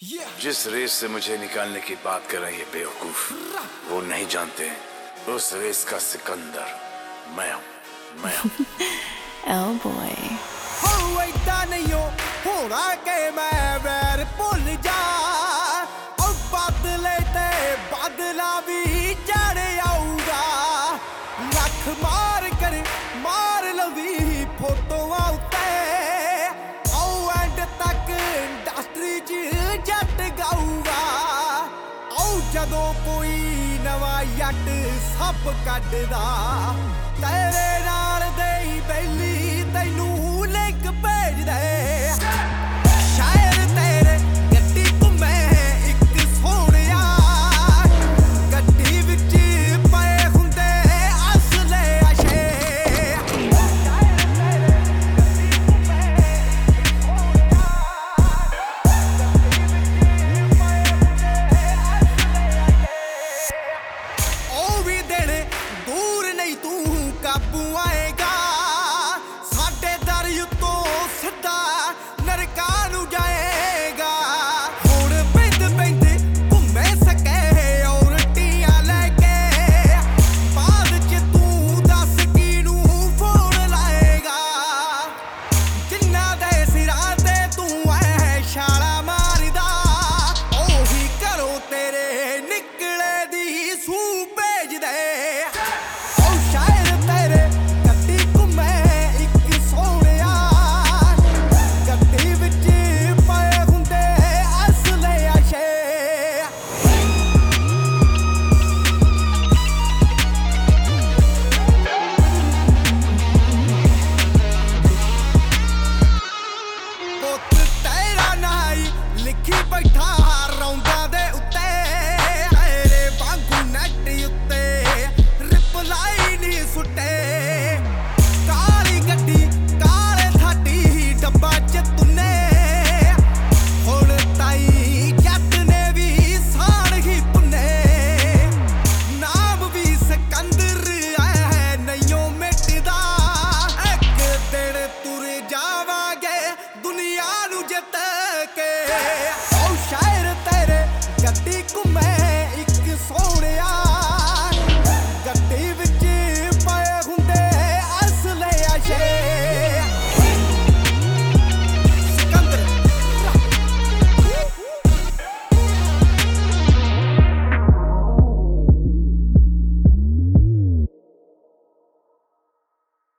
जिस रेस से मुझे निकालने की बात कर रहे हैं ये बेवकूफ, वो नहीं जानते उस रेस का सिकंदर मैं हूँ। Oh boy. हो इतना नहीं हो रहा के मैं वैर भुल जा, और बदले ते बदला भी चढ़ आऊगा। लख मार कर मार लवी फोटोआं उत्ते, आओ एंड तक इंडस्ट्री च जट गाऊगा। आओ जदों कोई नवा जट सप कड्डदा, तेरे नाल दे बैली तैनू लिंक भेज दे। शायर तेरे गड्डी घुमे इक सोहणिया, गड्डी विच पए हुंदे असले अशे। शायर तेरे गड्डी घुमे इक सोहणिया, गड्डी विच पए हुंदे असले अशे। ओ भी दिन दूर नहीं तू काबू आएगा, साडे दर उत्तों सिद्धा नरकां नूं जाएगा। हुण बिंद बिंद घुमे सके और टियां लैके, बाद च तू दस किनूं फोन लाएगा। जिन्ना दे सिरां ते तू ऐ छाला मारदा, ओही घरों तेरे निकले दी सूह भेज दे। ओ शायर तेरे गड्डी घुमे इक सोहणिया, गड्डी विच पए हुंदे असले अशे। पुत्त तेरा नाई लिखी बैठा रौंदा दे उत्ते, तेरे वांगू नैट उत्ते रिपलाई नी सुट्टे। काली गड्डी काले थाडी डब्बा च तुन्ने, हुण ताईं जट ने भी साड़ ही भुन्ने। नाम भी सिकंदर ऐ नहियों मिटदा, इक दिन तुर जावांगे दुनिया नूं जित के।